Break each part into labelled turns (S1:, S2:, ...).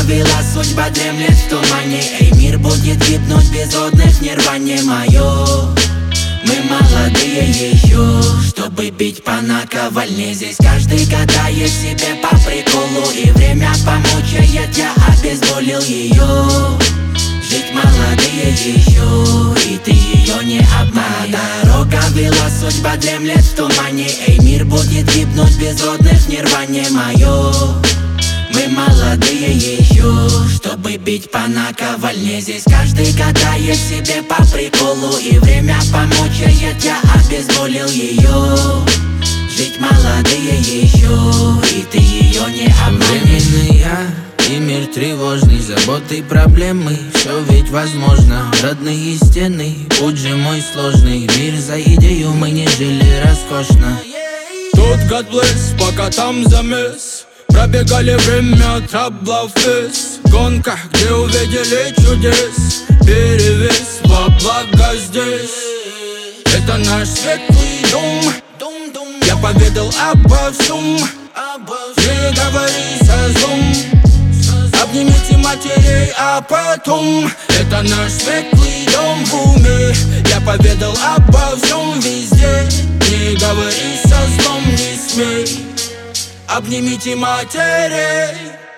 S1: вела, судьба дремлет в тумане. Эй, мир будет гибнуть без отдых, нирване мое. Мы молодые еще, чтобы бить по наковальне. Здесь каждый гадает себе по приколу, и время помучает, я обезволил ее. Жить молодые еще, и ты ее не обмани. Дорога вела, судьба дремлет в тумане. Эй, мир будет гибнуть без отдых, нирване мое. Мы молодые еще, чтобы бить по наковальне. Здесь каждый гадает себе по приколу, и время помучает, я обезволил ее. Жить молодые еще, и ты ее не обманешь.
S2: Временный я и мир тревожный, заботы и проблемы, все ведь возможно. Родные стены, путь же мой сложный. Мир за идею, мы не жили роскошно.
S3: Тут God bless, пока там замес. Пробегали время траблов вес. Гонка, где увидели чудес. Перевес во благо здесь. Это наш светлый дом. Я поведал обо всем. Не говори со злом. Обнимите матерей, а потом. Это наш светлый дом в уме. Я поведал обо всем везде. Не говори со злом, не смей. Обнимите матерей.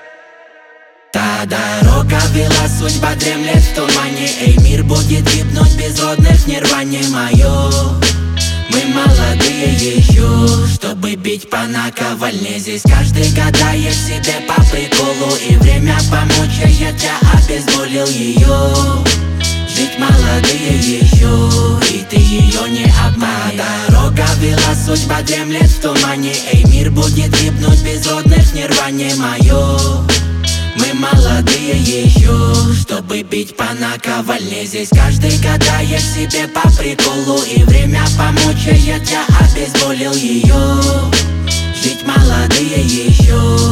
S1: Та дорога вела, судьба дремлет в тумане. Эй, мир будет гибнуть без отдых, нирване мое. Мы молодые еще, чтобы бить по наковальне. Здесь каждый гадает себе по приколу, и время помучает, я обезволил ее. Жить молодые еще, и ты ее не обмани. Дорога вела, судьба дремлет в тумане. Эй, мир будет гибнуть без отдых, нирване мое. Мы молодые еще, чтобы бить по наковальне. Здесь каждый гадает себе по приколу, и время помучает, я обезволил ее. Жить молодые еще.